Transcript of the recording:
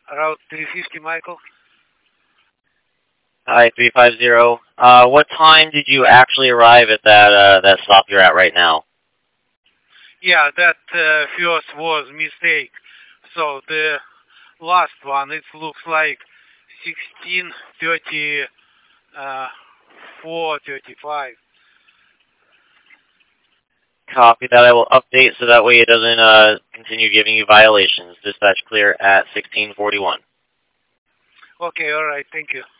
Route 350, Michael. Hi, 350. What time did you actually arrive at that stop you're at right now? Yeah, that first was mistake. So the last one, it looks like 16:30, 4:35. Copy that. I will update so that way it doesn't continue giving you violations. Dispatch clear at 1641. Okay, all right, thank you.